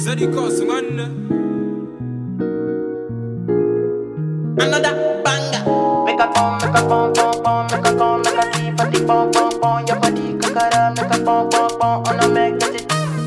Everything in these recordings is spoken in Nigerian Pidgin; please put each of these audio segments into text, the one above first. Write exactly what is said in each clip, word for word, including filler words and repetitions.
Zeddy Cos, man. Another banger. Make a pom, make a pom pom pom, make a pom, make a keep a pom pom pom. Your body kakara, make a pom pom pom. On a make it.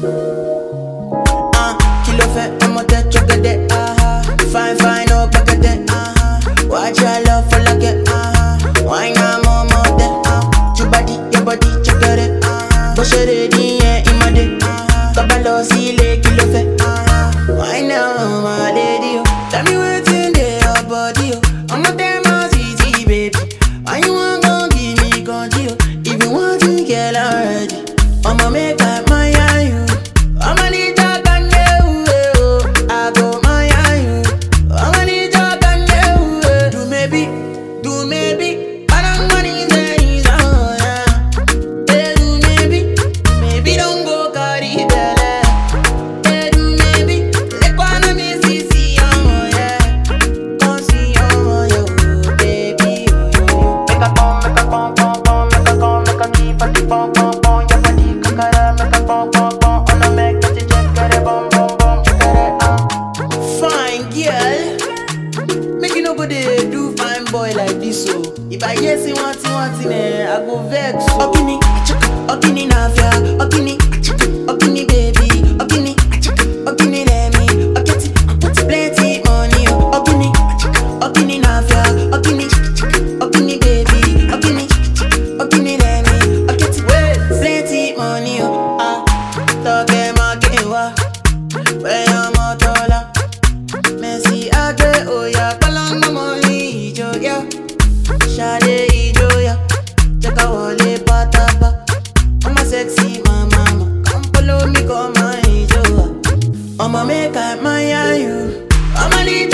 Ah, kilo fe, I'm a touch of it. Ah, fine fine, oh back at it. Ah, watch your love for like it. Ah, why not more more that? Ah, your body, your body, check it. Ah, push it in, yeah, in my day. Ah, kabalo sile kilo fe. Ah, why now, my lady? Tell me what's in there, your body. I'm a damn easy, baby. Why you want gon' give me control? If you want to get already, I'ma make up my eye you. I'ma need your candle, I go my eye you. I'ma need your candle. Do maybe, do maybe. I don't want it days, oh yeah. Hey, do maybe, maybe don't go carry belly. Hey, do maybe, let go on me see see, oh yeah. Come see, oh yo, baby, oh yo. Make a pom, make a pom pom pom, make a pom, make a keep a the pom pom pom. Your body kakara, make a pom pom pom. On a make it check it, bom bom bom, check it ah. Fine girl, make you no go dey do fine boy like this so. If I hear say one thing one thing eh, I go vex so. Okini, okini na fia, okini, okini baby, okini, okini let me, okiti, okiti plenty money oh. Okini, okini na fia, okini, okini baby, okini, okini let me, okiti plenty money oh. Ah, toke makewa, where your motola, Messi age oya, kalanga money ijoya, shade ijoya, cheka wale patapa, I'm a sexy mama, come follow me, come my ijoya, I'ma make up my eye you, I'ma need